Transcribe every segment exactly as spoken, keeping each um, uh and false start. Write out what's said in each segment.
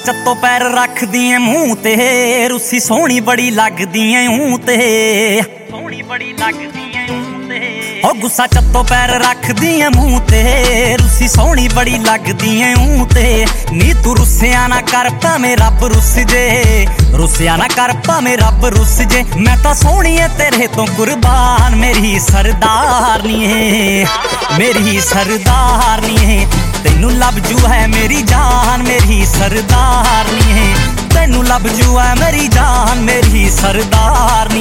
ਚੱਤੋ पैर रखदी ऐ मूंह ते, रुस्सी सोहनी बड़ी लगदी ऐ ऊं ते, सोहनी बड़ी लगदी ऐ ऊं ते। ओ गुस्सा चत्तो पैर रखदी ऐ मूंह ते, रुस्सी सोहनी बड़ी लगदी ऐ ऊं ते। नी तू रुस्सिया ना कर भावें रब रुस जे, रुस्सिया ना कर भावें रब रुस जे। मैं तां सोहनी ऐ तेरे तो कुर्बान, मेरी सरदारनी ऐ मेरी सरदारनी ऐ। तैनू लब जू है मेरी जान मेरी सरदारनी है, तैनू लब जू है मेरी जान मेरी सरदारनी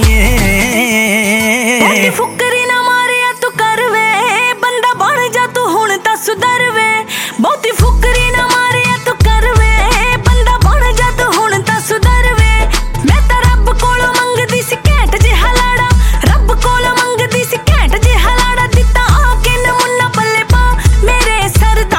है। फुकरी ना मारे तू कर वे, बंदा बन जा तू हुण तां सुधर वे। बहुती फुकरी ना मारे तू कर वे, बंदा बन जा तू हुण तां सुधर वे। मैं तां रब कोलों मंगदी सी घैंट जिहा लाड़ा, रब कोलों मंगदी सी घैंट जिहा लाड़ा। दित्ता आके नमूना पल्ले पा मेरे सरदार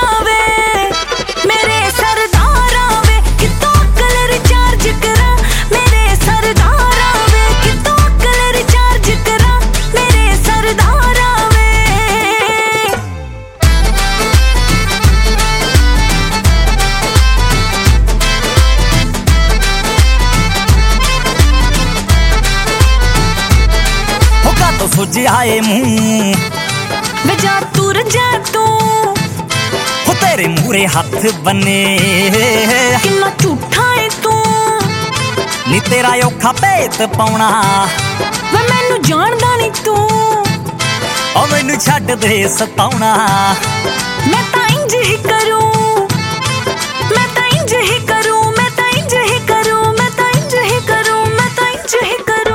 सुज आए मुंह वजा तुर जा तू, हो तेरे मूरे हाथ बने किन्ना झूठा है तू। नी तेरा औखा भेत पाउणा वे मैनू जानदा नहीं तू, ओ मैनू छड्ड दे सताउणा। मैं तां इंज ही करूं मैं तां इंज ही करूं मैं तां इंज ही करूं मैं तां इंज ही करूं मैं तां इंज ही करूं।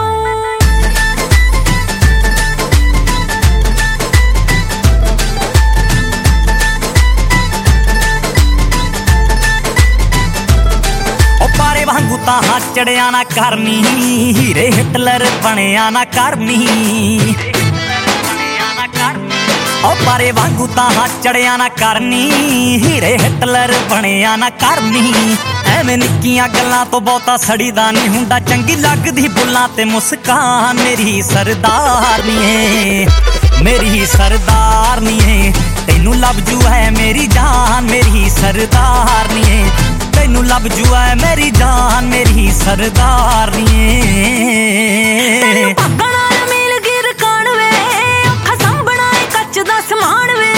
तां चढ़िया ना करनी, हीरे हिटलर बनिया ना करनी। ओ पारे वांगू तां चढ़िया ना करनी, हीरे हिटलर बनिया ना करनी। एवें निक्कियां गल्लां तो बहुता सड़ीदा नहीं हुंदा, चंगी लगदी बुल्लां ते मुस्कान मेरी सरदारनी ऐ मेरी सरदारनी ऐ। तैनू लब जू है मेरी जान मेरी सरदारनी ऐ, तैनू लब जू है मेरी जान मेरी सरदारनी ऐ। भागण नाल मेल गिर कान वे, औखा संभना कच्च दा समान वे।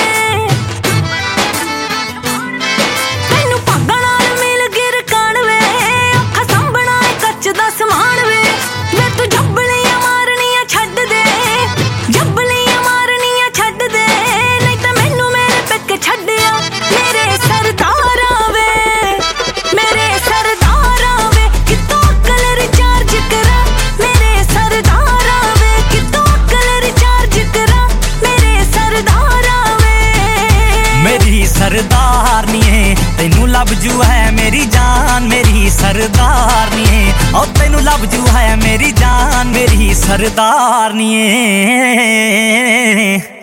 तैनू भागण नाल मेल गिर कान वे, औखा संभना कच्च दा समान वे। वे तू जब्बलियां मारनियां छड्ड दे, जब्बलियां मारनियां छड्ड दे, नहीं तां मैनू मेरे पिक छड्डिया मेरे सरदार वे मेरे सरदार वे। कितों अकल रिचार्ज करा मेरे सरदार वे, कितों अकल रिचार्ज करा मेरे सरदार वे। मेरी सरदारनी है तैनू लब जू है मेरी जान मेरी सरदारनी है। ओ तैनू लब जू है मेरी जान मेरी सरदारनी है।